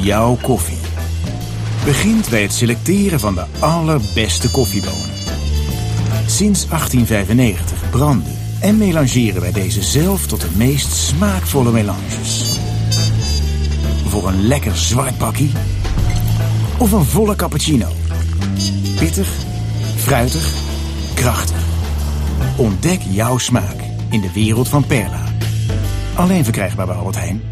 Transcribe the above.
jouw koffie. Begint bij het selecteren van de allerbeste koffiebonen. Sinds 1895 branden en melangeren wij deze zelf tot de meest smaakvolle melanges. Voor een lekker zwart bakkie of een volle cappuccino. Pittig, fruitig, krachtig. Ontdek jouw smaak in de wereld van Perla. Alleen verkrijgbaar bij Albert Heijn.